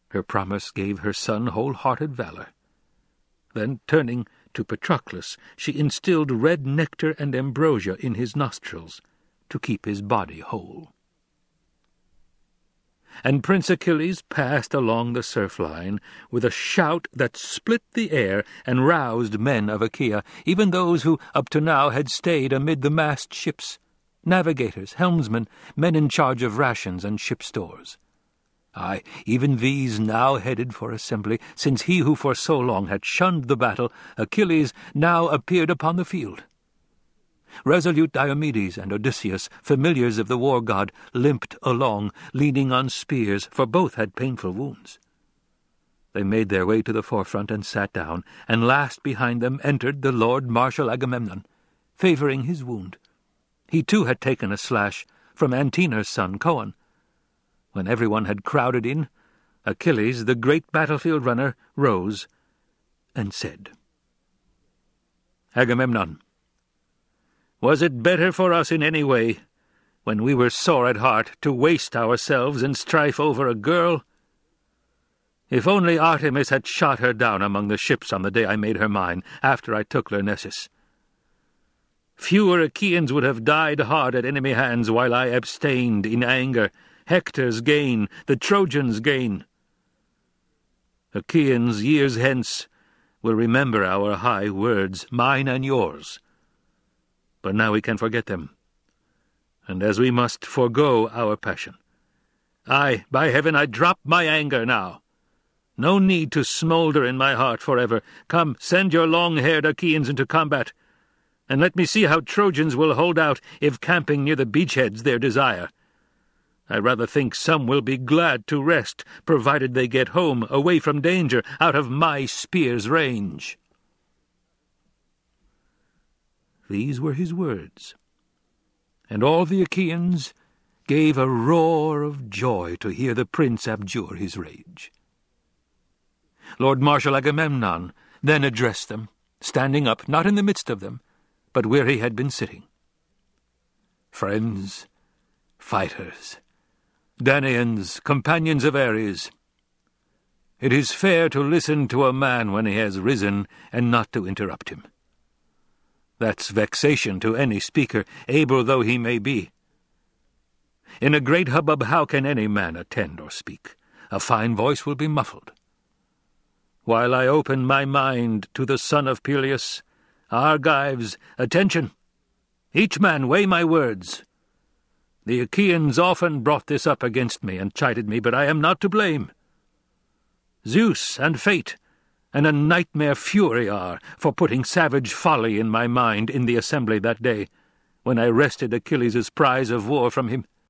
Her promise gave her son wholehearted valor. Then, turning to Patroclus, she instilled red nectar and ambrosia in his nostrils to keep his body whole. And Prince Achilles passed along the surf-line with a shout that split the air and roused men of Achaea, even those who up to now had stayed amid the massed ships, navigators, helmsmen, men in charge of rations and ship stores. Aye, even these now headed for assembly, since he who for so long had shunned the battle, Achilles, now appeared upon the field. Resolute Diomedes and Odysseus, familiars of the war god, limped along, leaning on spears, for both had painful wounds. They made their way to the forefront and sat down, and last behind them entered the Lord Marshal Agamemnon, favoring his wound. He too had taken a slash from Antenor's son Coon. When everyone had crowded in, Achilles, the great battlefield runner, rose and said, "Agamemnon, was it better for us in any way, when we were sore at heart, to waste ourselves in strife over a girl? If only Artemis had shot her down among the ships on the day I made her mine, after I took Lyrnessus. Fewer Achaeans would have died hard at enemy hands while I abstained in anger. Hector's gain, the Trojans' gain. Achaeans, years hence, will remember our high words, mine and yours. But now we can forget them, and as we must forego our passion. Aye, by heaven, I drop my anger now. No need to smoulder in my heart forever. Come, send your long-haired Achaeans into combat, and let me see how Trojans will hold out if camping near the beachhead's their desire. I rather think some will be glad to rest, provided they get home, away from danger, out of my spear's range." These were his words, and all the Achaeans gave a roar of joy to hear the prince abjure his rage. Lord Marshal Agamemnon then addressed them, standing up, not in the midst of them, but where he had been sitting. "Friends, fighters, Danaans, companions of Ares, it is fair to listen to a man when he has risen and not to interrupt him. That's vexation to any speaker, able though he may be. In a great hubbub how can any man attend or speak? A fine voice will be muffled. While I open my mind to the son of Peleus, Argives, attention! Each man weigh my words. The Achaeans often brought this up against me and chided me, but I am not to blame. Zeus and fate and a nightmare fury are for putting savage folly in my mind in the assembly that day, when I wrested Achilles' prize of war from him.